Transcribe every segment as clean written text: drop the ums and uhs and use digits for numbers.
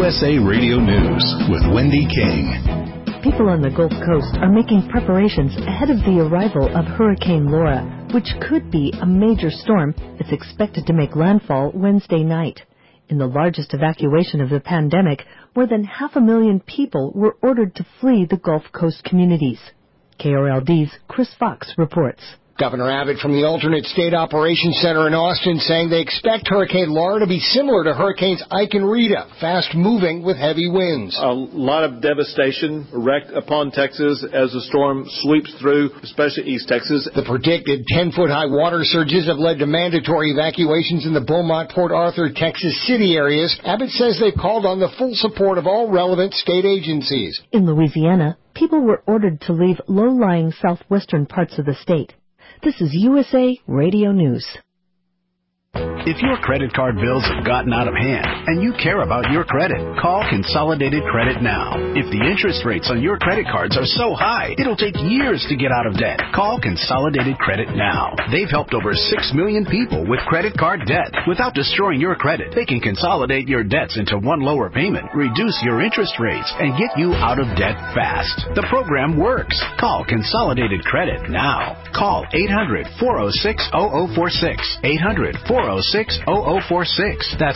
USA Radio News with Wendy King. People on the Gulf Coast are making preparations ahead of the arrival of Hurricane Laura, which could be a major storm that's expected to make landfall Wednesday night. In the largest evacuation of the pandemic, more than 500,000 people were ordered to flee the Gulf Coast communities. KRLD's Chris Fox reports. Governor Abbott from the alternate state operations center in Austin saying they expect Hurricane Laura to be similar to Hurricanes Ike and Rita, fast-moving with heavy winds. A lot of devastation wreaked upon Texas as the storm sweeps through, especially East Texas. The predicted 10-foot-high water surges have led to mandatory evacuations in the Beaumont, Port Arthur, Texas City areas. Abbott says they've called on the full support of all relevant state agencies. In Louisiana, people were ordered to leave low-lying southwestern parts of the state. This is USA Radio News. If your credit card bills have gotten out of hand and you care about your credit, call Consolidated Credit now. If the interest rates on your credit cards are so high, it'll take years to get out of debt. Call Consolidated Credit now. They've helped over 6 million people with credit card debt. Without destroying your credit, they can consolidate your debts into one lower payment, reduce your interest rates, and get you out of debt fast. The program works. Call Consolidated Credit now. Call 800-406-0046. 800-406-0046. That's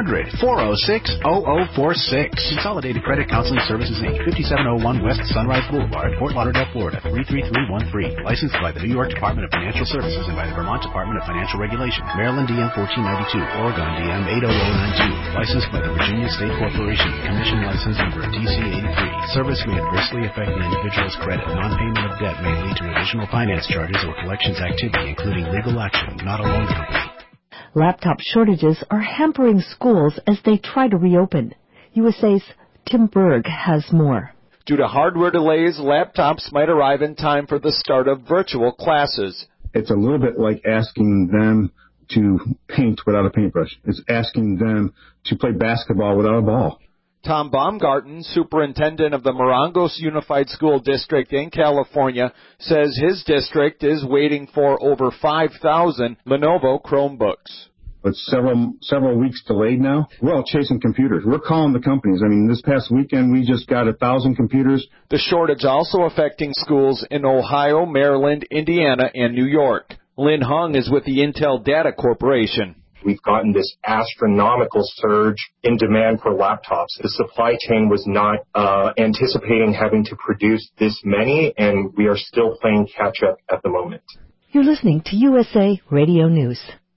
800-406-0046. Consolidated Credit Counseling Services, Inc., 5701 West Sunrise Boulevard, Fort Lauderdale, Florida, 33313. Licensed by the New York Department of Financial Services and by the Vermont Department of Financial Regulation. Maryland DM 1492. Oregon DM 80092. Licensed by the Virginia State Corporation. Commission license number TC 83. Service may adversely affect the individual's credit. Non-payment of debt may lead to additional finance charges or collections activity, including legal action, not a loan company. Laptop shortages are hampering schools as they try to reopen. USA's Tim Berg has more. Due to hardware delays, laptops might arrive in time for the start of virtual classes. It's a little bit like asking them to paint without a paintbrush. It's asking them to play basketball without a ball. Tom Baumgarten, superintendent of the Morongos Unified School District in California, says his district is waiting for over 5,000 Lenovo Chromebooks. It's several weeks delayed now. We're all chasing computers. We're calling the companies. I mean, this past weekend we just got 1,000 computers. The shortage also affecting schools in Ohio, Maryland, Indiana, and New York. Lynn Hung is with the Intel Data Corporation. We've gotten this astronomical surge in demand for laptops. The supply chain was not anticipating having to produce this many, and we are still playing catch-up at the moment. You're listening to USA Radio News.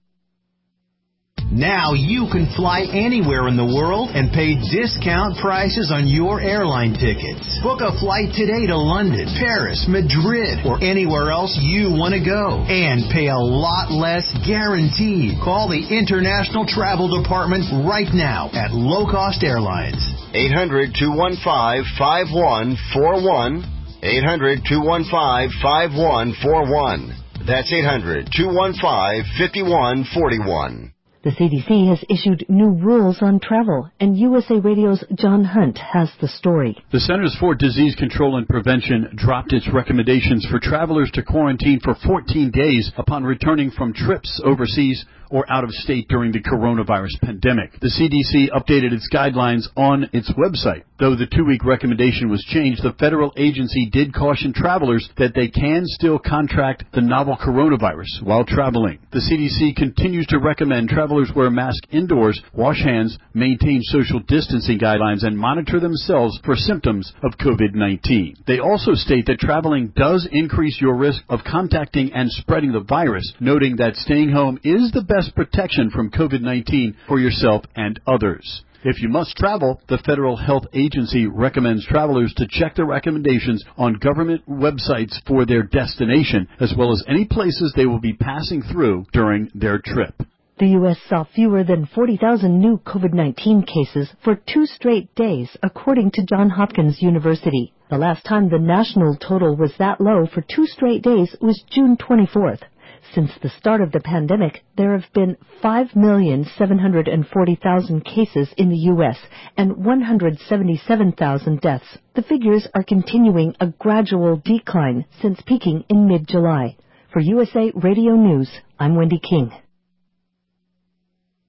Now you can fly anywhere in the world and pay discount prices on your airline tickets. Book a flight today to London, Paris, Madrid, or anywhere else you want to go. And pay a lot less guaranteed. Call the International Travel Department right now at Low Cost Airlines. 800-215-5141. 800-215-5141. That's 800-215-5141. The CDC has issued new rules on travel, and USA Radio's John Hunt has the story. The Centers for Disease Control and Prevention dropped its recommendations for travelers to quarantine for 14 days upon returning from trips overseas or out of state during the coronavirus pandemic. The CDC updated its guidelines on its website. Though the 2-week recommendation was changed, the federal agency did caution travelers that they can still contract the novel coronavirus while traveling. The CDC continues to recommend travelers wear a mask indoors, wash hands, maintain social distancing guidelines, and monitor themselves for symptoms of COVID-19. They also state that traveling does increase your risk of contacting and spreading the virus, noting that staying home is the best protection from COVID-19 for yourself and others. If you must travel, the Federal Health Agency recommends travelers to check the recommendations on government websites for their destination, as well as any places they will be passing through during their trip. The U.S. saw fewer than 40,000 new COVID-19 cases for 2 straight days, according to Johns Hopkins University. The last time the national total was that low for 2 straight days was June 24th. Since the start of the pandemic, there have been 5,740,000 cases in the U.S. and 177,000 deaths. The figures are continuing a gradual decline since peaking in mid-July. For USA Radio News, I'm Wendy King.